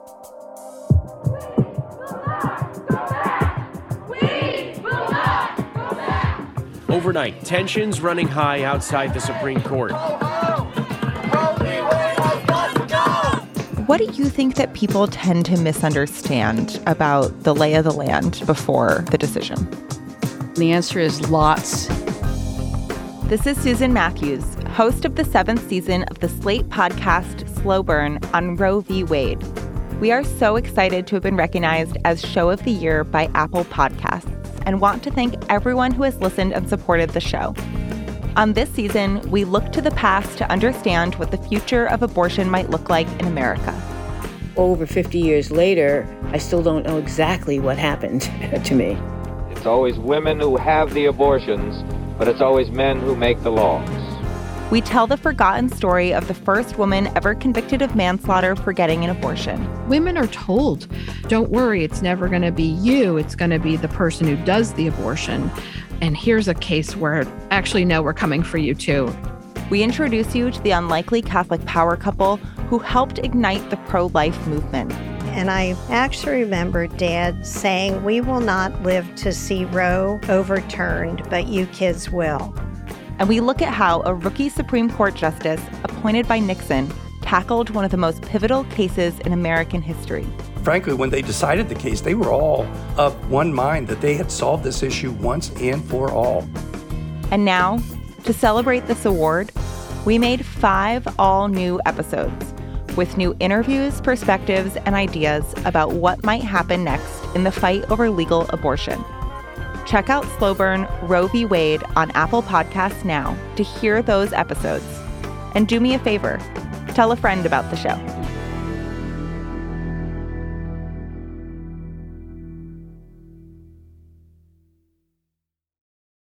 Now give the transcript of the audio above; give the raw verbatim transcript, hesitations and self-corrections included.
Overnight, tensions running high outside the Supreme Court. What do you think that people tend to misunderstand about the lay of the land before the decision? The answer is lots. This is Susan Matthews, host of the seventh season of the Slate podcast Slow Burn on Roe v. Wade. We are so excited to have been recognized as Show of the Year by Apple Podcasts and want to thank everyone who has listened and supported the show. On this season, we look to the past to understand what the future of abortion might look like in America. Over fifty years later, I still don't know exactly what happened to me. It's always women who have the abortions, but it's always men who make the laws. We tell the forgotten story of the first woman ever convicted of manslaughter for getting an abortion. Women are told, don't worry, it's never going to be you. It's going to be the person who does the abortion. And here's a case where, actually, no, we're coming for you too. We introduce you to the unlikely Catholic power couple who helped ignite the pro-life movement. And I actually remember Dad saying, we will not live to see Roe overturned, but you kids will. And we look at how a rookie Supreme Court justice appointed by Nixon tackled one of the most pivotal cases in American history. Frankly, when they decided the case, they were all of one mind that they had solved this issue once and for all. And now, to celebrate this award, we made five all-new episodes with new interviews, perspectives, and ideas about what might happen next in the fight over legal abortion. Check out Slow Burn Roe v. Wade on Apple Podcasts now to hear those episodes. And do me a favor, tell a friend about the show.